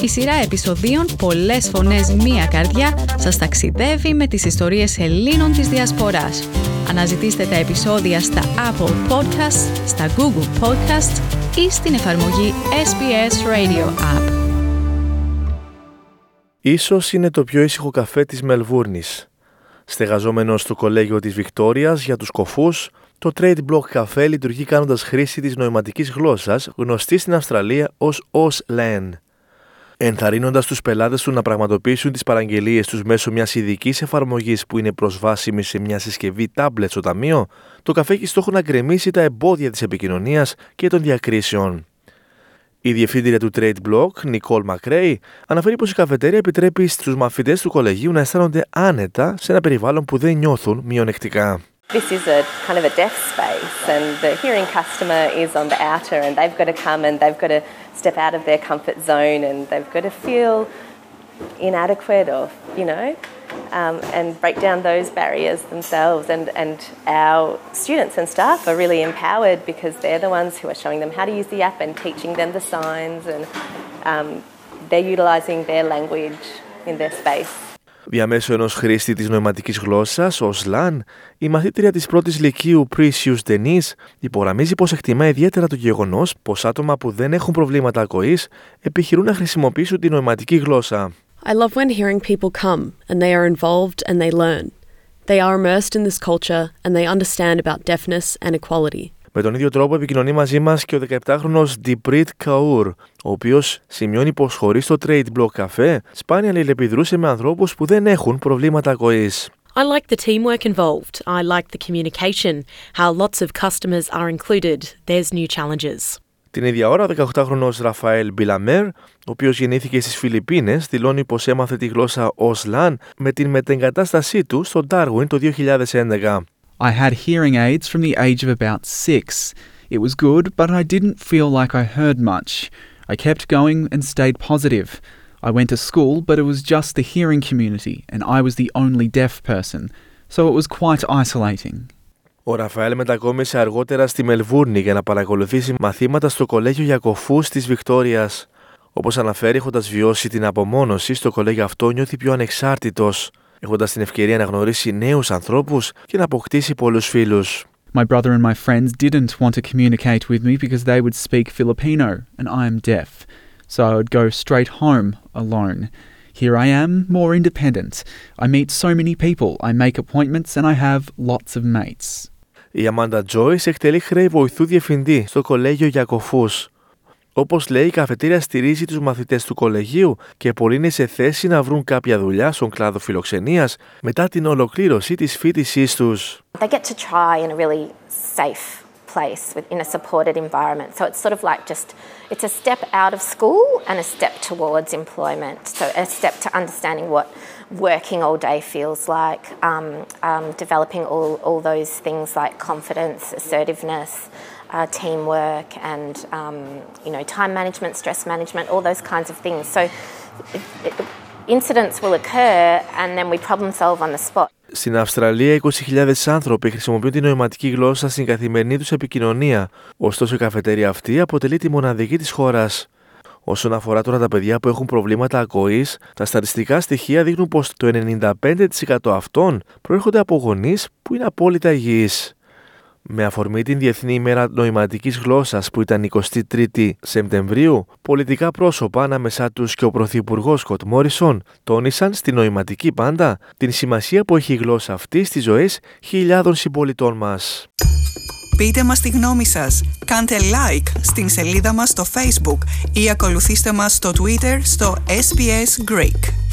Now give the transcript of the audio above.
Η σειρά επεισοδίων «Πολλές φωνές, μία καρδιά» σας ταξιδεύει με τις ιστορίες Ελλήνων της Διασποράς. Αναζητήστε τα επεισόδια στα Apple Podcasts, στα Google Podcasts ή στην εφαρμογή SBS Radio App. Ίσως είναι το πιο ήσυχο καφέ της Μελβούρνης. Στεγαζόμενο στο κολέγιο της Βικτόριας για τους κοφούς, το Trade Block Café λειτουργεί κάνοντας χρήση της νοηματικής γλώσσας, γνωστή στην Αυστραλία ως Auslan. Ενθαρρύνοντας τους πελάτες του να πραγματοποιήσουν τις παραγγελίες τους μέσω μιας ειδικής εφαρμογής που είναι προσβάσιμη σε μια συσκευή tablet στο ταμείο, το καφέ έχει στόχο να γκρεμίσει τα εμπόδια της επικοινωνίας και των διακρίσεων. Η διευθύντρια του Trade Block, Nicole McRae, αναφέρει πως η καφετέρια επιτρέπει στους μαθητές του κολεγίου να αισθάνονται άνετα σε ένα περιβάλλον που δεν νιώθουν μειονεκτικά. This is a kind of a deaf space, and the hearing customer is on the outer, and they've got to come and they've got to step out of their comfort zone, and they've got to feel inadequate, or and break down those barriers themselves. And our students and staff are really empowered because they're the ones who are showing them how to use the app and teaching them the signs, and they're utilising their language in their space. Διαμέσου ενός χρήστη της νοηματικής γλώσσας, ο Σλάν, η μαθήτρια της πρώτης λυκείου Precious Denise υπογραμμίζει πως εκτιμά ιδιαίτερα το γεγονός πως άτομα που δεν έχουν προβλήματα ακοής επιχειρούν να χρησιμοποιήσουν τη νοηματική γλώσσα. I love when hearing people come and they are involved and they learn. They are immersed in this culture and they understand about deafness and equality. Με τον ίδιο τρόπο επικοινωνεί μαζί μας και ο 17χρονος Diprit Kaur, ο οποίος σημειώνει πως χωρίς το Trade Block Café σπάνια αλληλεπιδρούσε με ανθρώπους που δεν έχουν προβλήματα ακοής. I like the teamwork involved. I like the communication, how lots of customers are included. There's new challenges. Την ίδια ώρα, ο 18χρονος Ραφαέλ Μπιλαμέρ, ο οποίος γεννήθηκε στις Φιλιππίνες, δηλώνει πως έμαθε τη γλώσσα Auslan με την μετεγκατάστασή του στο Darwin το 2011. I had hearing aids from the age of about 6. It was good, but I didn't feel like I heard much. I kept going and stayed positive. I went to school, but it was just the hearing community, and I was the only deaf person, so it was quite isolating. Ο Ραφαέλ μετακόμισε αργότερα στη Μελβούρνη για να παρακολουθήσει μαθήματα στο κολέγιο για κοφούς της Βικτόριας. Όπως αναφέρει, έχοντας βιώσει την απομόνωση, στο κολέγιο αυτό νιώθει πιο ανεξάρτητος, έχοντας την ευκαιρία να γνωρίσει νέους ανθρώπους και να αποκτήσει πολλούς φίλους. My brother and my friends didn't want to communicate with me because they would speak Filipino and I am deaf, so I would go straight home alone. Here I am, more independent. I meet so many people, I make appointments and I have lots of mates. Η Amanda Joyce εκτελεί χρέη βοηθού διευθυντή στο κολέγιο για κοφούς. Όπως λέει, η καφετέρια στηρίζει τους μαθητές του κολεγίου και πολλοί είναι σε θέση να βρουν κάποια δουλειά στον κλάδο φιλοξενίας μετά την ολοκλήρωση της φοιτησής τους. They get to try in a really safe place in a supported environment. So it's sort of like it's a step out of school and a step towards employment. So a step to understanding what working all day feels like, developing all those things like confidence, assertiveness, teamwork and time management, stress management, all those kinds of things. So incidents will occur and then we problem solve on the spot. Στην Αυστραλία, 20.000 άνθρωποι χρησιμοποιούν τη νοηματική γλώσσα στην καθημερινή τους επικοινωνία. Ωστόσο, η καφετέρια αυτή αποτελεί τη μοναδική της χώρας. Όσον αφορά τώρα τα παιδιά που έχουν προβλήματα ακοής, τα στατιστικά στοιχεία δείχνουν πως το 95% αυτών προέρχονται από γονείς που είναι απόλυτα υγιείς. Με αφορμή την Διεθνή ημέρα νοηματικής γλώσσας που ήταν 23η Σεπτεμβρίου, πολιτικά πρόσωπα ανάμεσά τους και ο Πρωθυπουργός Σκοτ Μόρισον τόνισαν στη νοηματική πάντα την σημασία που έχει η γλώσσα αυτή στις ζωές χιλιάδων συμπολιτών μας. Πείτε μας τη γνώμη σας, κάντε like στην σελίδα μας στο Facebook ή ακολουθήστε μας στο Twitter στο SBS Greek.